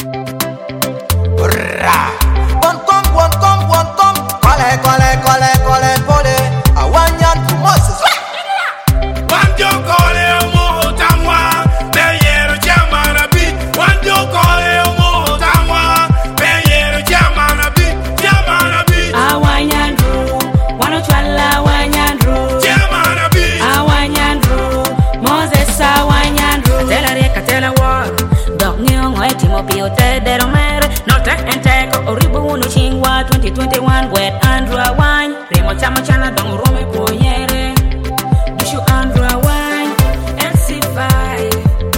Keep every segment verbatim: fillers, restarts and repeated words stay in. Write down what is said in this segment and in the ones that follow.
Hurrah! One come, one come, one come. Kole, kole, kole, kole, kole. I want yan to Moses. One yo kole mo tamwa, be yero jamana bi. One yo kole mo tamwa, be yero jamana bi, jamana bi. I want yan ru, wano chwala want yan ru. Jamana bi. I want yan ru, Moses I want yan ru. Tell her ka tell her war, dog nyong wa timo pio te dero mere. No tek and tek oribu no chingwa twenty twenty-one wet Andrew wine. Remo chama chana dong rome poyere. Bishu Andrew wine, L C five.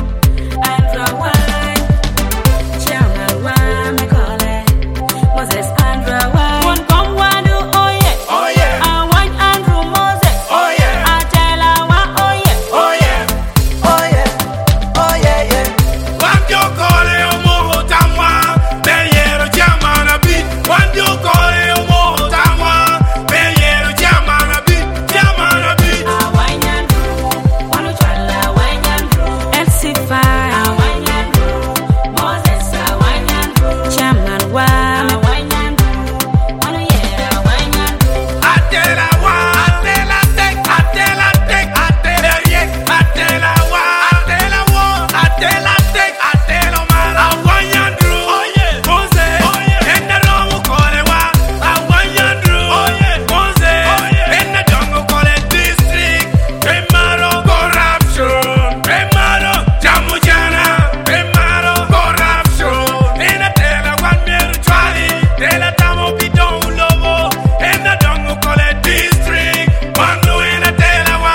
Andrew wine, chama wine me call it. Moses Andrew wine. One come one do oh yeah, Oh yeah, I want Andrew Moses. oh yeah, I tell her one oh yeah. oh yeah. Oh yeah, oh yeah, yeah. One yo kole mo tamwa, be yero jamana bi. One yo kole mo tamwa, be yero jamana bi, jamana bi. I want yan ru, wano chwala want yan ru. L C five. I want yan ru, Moses I want yan ru. Chairman wa I want yan ru, wano yera I want yan ru. Atela wa, atela tek, atela tek, atela yek, atela wa, atela wo, atela tek, atela mala. Awanyandru, oh yeah, Mose, oh yeah, enda rongo kole wa. Awanyandru, oh yeah, Mose, oh yeah, enda dongo kole district. Remaro corruption, remaro jamujana, remaro corruption. Enda tela wan meru chwali, tela tamo bidon lobo. Enda dongo kole district, manu enda tela wa.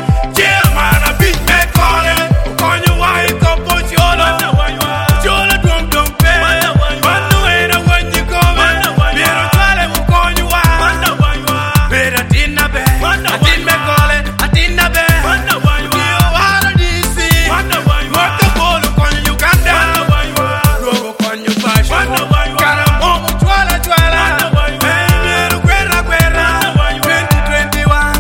Jamana bi me kole, ukonyo wa iko pocholo. Chola dum dum pe, manu enda wanyi kome. Mero chwale ukonyo wa. Mera tina be, atin me kole, atina be. Dio wara disi, moto bolu konyo Uganda. Rogo konyo fashion, karamomu chwala chwala. Hey mero guerra guerra, twenty twenty-one.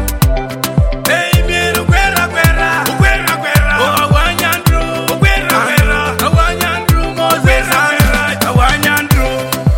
Hey mero guerra guerra, guerra guerra. Oh awanyandru, guerra guerra. Awanyandru Moses, awanyandru.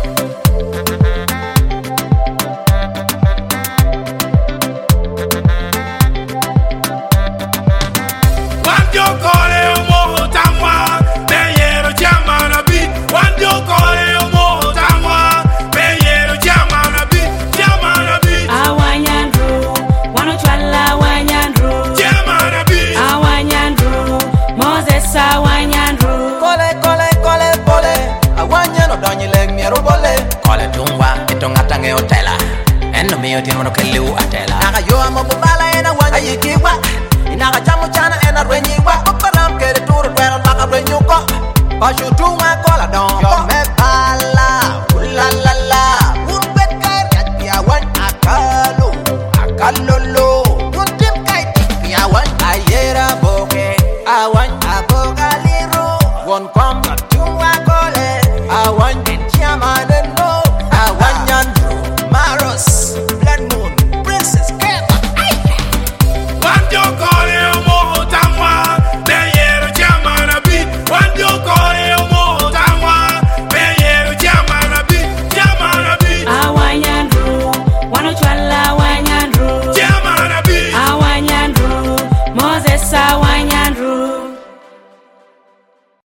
Wanjo kole mo tamwa, be yero jamana bi. Wanjo kole mo tamwa, be yero jamana bi, jamana bi, I want yan ru, wano chwala want yan ru. jamana bi. I want yan ru, Moses I want yan ru. Kole, kole, kole, kole. I want yan odonyi leg mi rubole. Kole tungwa, itonga tange otela. Eno miyo tino no kelu atela. Naga yo amo bubala ena wanya yikiwa. Inaga chamu chana ena rwenyiwa. Oparam kere turu dwero baka rwenyuko. Pashu tunga kola don. Yo me bala, ula la la. Unbet kai kat wan akalu, akalolo. Untim kai pia wan ayera boke. Awan abogaliru. One come tunga kole. Awan chairman no. Awan yan